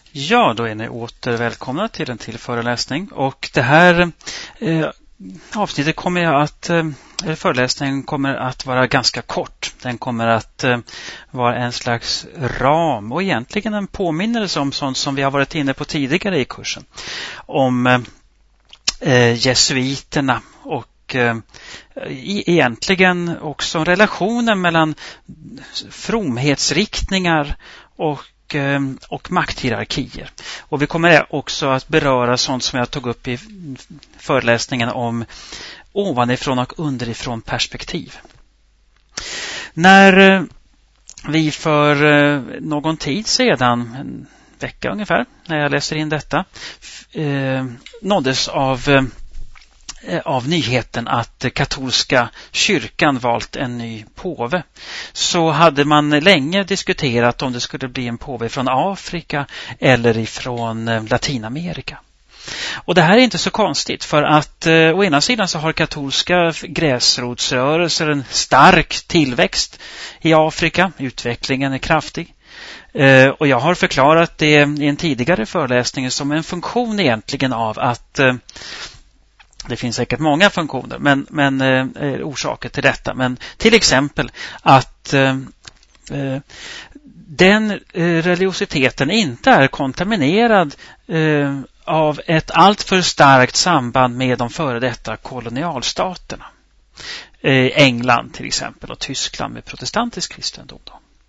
Ja, då är ni åter välkomna till en till föreläsning. Och det här avsnittet föreläsningen kommer att vara ganska kort. Den kommer att vara en slags ram och egentligen en påminnelse om sånt som vi har varit inne på tidigare i kursen. Om jesuiterna och egentligen också relationen mellan fromhetsriktningar och makthierarkier. Och vi kommer också att beröra sånt som jag tog upp i föreläsningen om ovanifrån och underifrån perspektiv. När vi för någon tid sedan, en vecka ungefär, när jag läser in detta, nåddes av nyheten att katolska kyrkan valt en ny påve, så hade man länge diskuterat om det skulle bli en påve från Afrika eller ifrån Latinamerika. Och det här är inte så konstigt, för att å ena sidan så har katolska gräsrotsrörelser en stark tillväxt i Afrika. Utvecklingen är kraftig. Och jag har förklarat det i en tidigare föreläsning som en funktion egentligen av att det finns säkert många funktioner, men orsaker till detta. Men till exempel att den religiositeten inte är kontaminerad av ett alltför starkt samband med de före detta kolonialstaterna. England till exempel och Tyskland med protestantisk kristendom.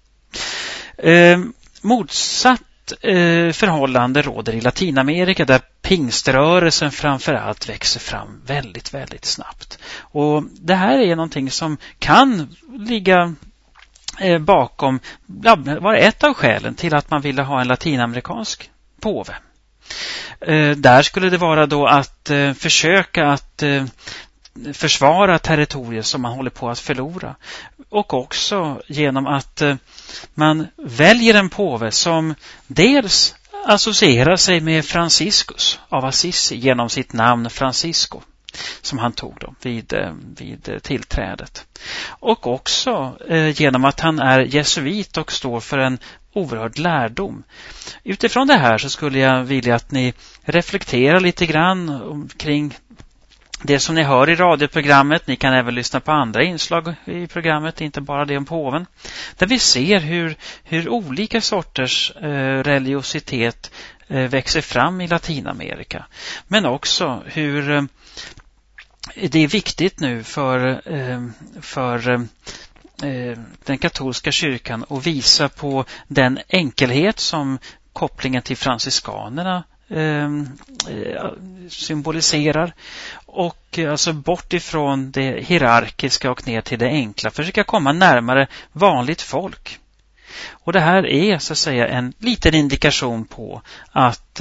Motsatt förhållande råder i Latinamerika, där pingströrelsen framförallt växer fram väldigt, väldigt snabbt. Och det här är någonting som kan ligga bakom, var ett av skälen till att man ville ha en latinamerikansk påve. Där skulle det vara då att försöka att försvara territorier som man håller på att förlora. Och också genom att man väljer en påve som dels associerar sig med Franciscus av Assisi genom sitt namn Francisco, som han tog då vid tillträdet. Och också genom att han är jesuit och står för en oerhörd lärdom. Utifrån det här så skulle jag vilja att ni reflekterar lite grann kring det som ni hör i radioprogrammet. Ni kan även lyssna på andra inslag i programmet, inte bara det om påven. Där vi ser hur olika sorters religiositet växer fram i Latinamerika. Men också hur det är viktigt nu för den katolska kyrkan att visa på den enkelhet som kopplingen till franciskanerna symboliserar, och alltså bort ifrån det hierarkiska och ner till det enkla, försöka komma närmare vanligt folk. Och det här är så att säga en liten indikation på att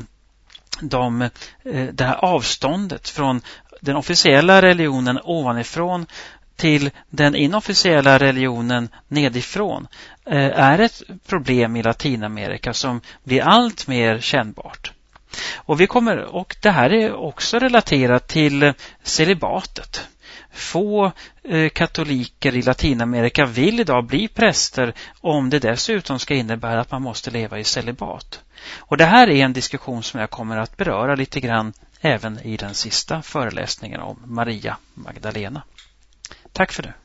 det här avståndet från den officiella religionen ovanifrån till den inofficiella religionen nedifrån är ett problem i Latinamerika som blir allt mer kännbart. Och det här är också relaterat till celibatet. Få katoliker i Latinamerika vill idag bli präster om det dessutom ska innebära att man måste leva i celibat. Och det här är en diskussion som jag kommer att beröra lite grann även i den sista föreläsningen om Maria Magdalena. Tack för det.